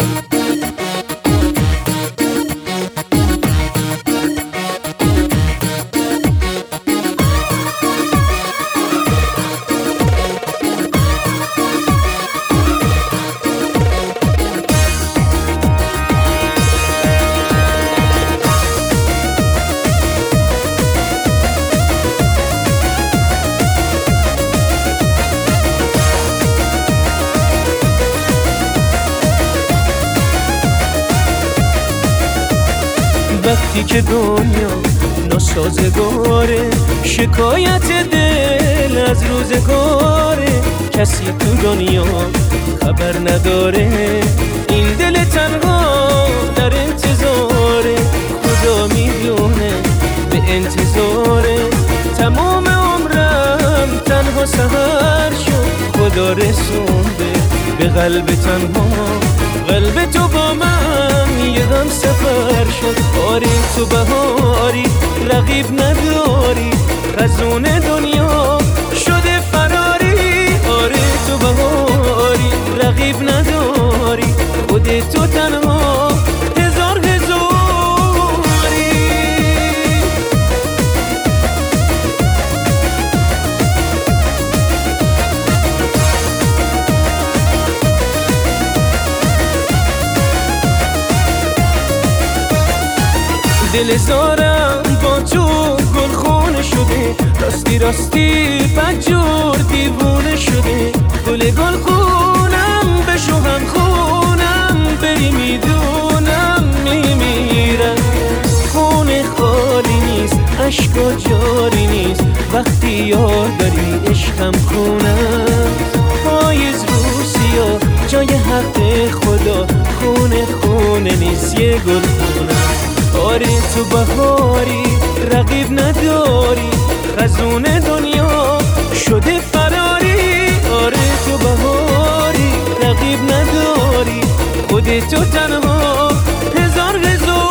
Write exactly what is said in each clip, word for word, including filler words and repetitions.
وقتی که دنیا ناسازگاره، شکایت دل از روزگاره، کسی تو دنیا خبر نداره، این دل تنها در انتظاره، خدا میدونه به انتظاره، تمام عمرم تنها سحر شد، خدا رسونده به قلب تنها، قلب تو با من یه هم سفر شد. آره تو بهاری رقیب نداری، خزون دنیا شده فراری، آره تو بهاری رقیب نداری، خود تو تنها هزار هزاری. دل زارم با تو گلخونه شده، راستی راستی بدجور دیوونه شده، گل گلخونم بشو هم خونم، بری میدونم میمیرم، خونه خالی نیست عشقا جاری نیست، وقتی یاد داری عشقم خونم، پاییز رو سیاه جای حق خدا، خونه خونه نیست یه گلخونم. آره تو بهاری رقیب نداری، خزون دنیا شده فراری، آره تو بهاری رقیب نداری، خود تو تنها هزار هزاری.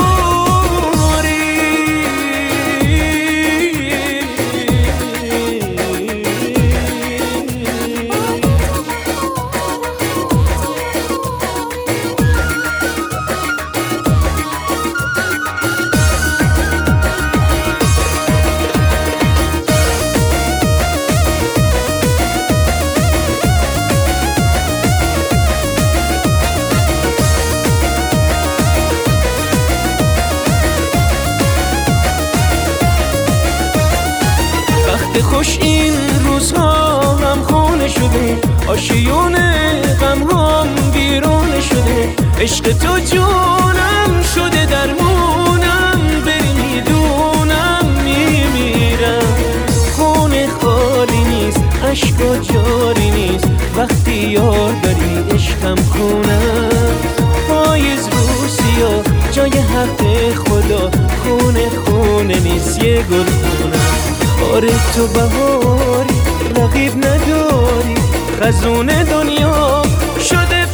خوش این روزها هم خونه شده، آشیون غم هم بیرون شده، عشق تو جونم شده درمونم، بری میدونم میمیرم، خونه خالی نیست عشقا جاری نیست، وقتی یار داری عشقم خونم، پاییز رو سیاه جای حق خدا، خونه خونه نیست یه گل خونم. آره تو بهاری رقیب نداری، خزون دنیا شده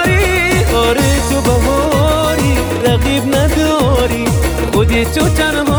فراری، آره تو بهاری رقیب نداری، خودی تو تنها